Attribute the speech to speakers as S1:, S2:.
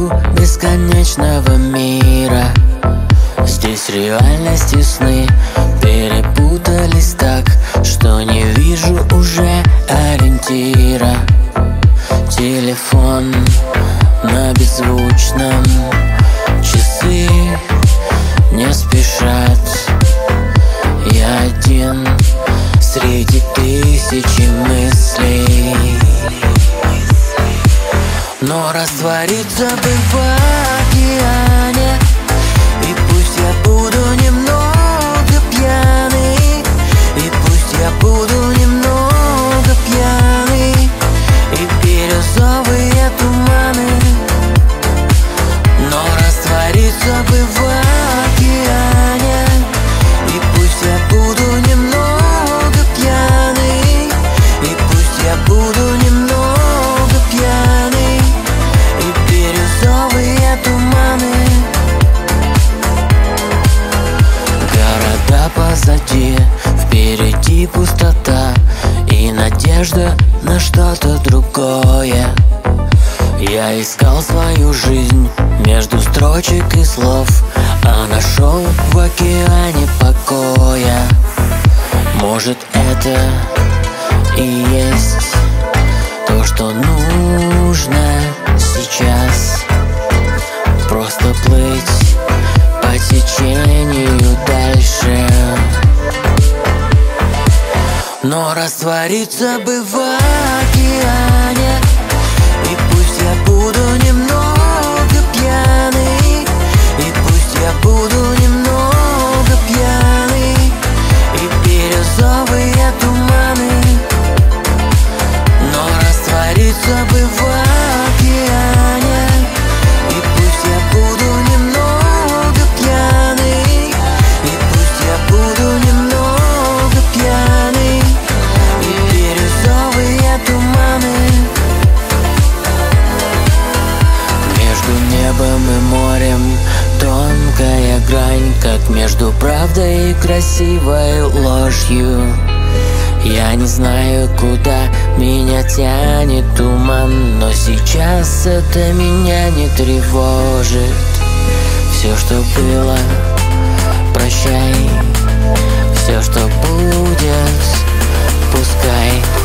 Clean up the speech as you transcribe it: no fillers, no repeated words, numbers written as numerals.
S1: краю бесконечного мира. Здесь реальность и сны перепутались так, что не вижу уже ориентира. Телефон на беззвучном, часы не спешат. Я один среди тысячи мыслей, но раствориться бы в океане. И пусть я буду немного пьяный, и пусть я буду немного пьяный, и бирюзовые туманы, но раствориться бы в океане. И пусть я буду немного пьяный, и пусть я буду немного пьяный, и бирюзовые туманы. Города позади, впереди пустота и надежда на что-то другое. Я искал свою жизнь между строчек и слов, а нашел в океане покоя. Может, это и есть то, что нужно сейчас. Просто плыть по течению дальше, но раствориться бы в океане. И пусть я буду немного пьяный, и пусть я буду немного пьяный, и бирюзовые туманы, но раствориться бы в океане. И пусть я буду немного пьяный, и пусть я буду немного пьяный, и бирюзовые туманы. Между небом и морем тонкая грань, как между правдой и красивой ложью. Я не знаю, куда меня тянет туман, но сейчас это меня не тревожит. Все, что было, прощай. Все, что будет, пускай.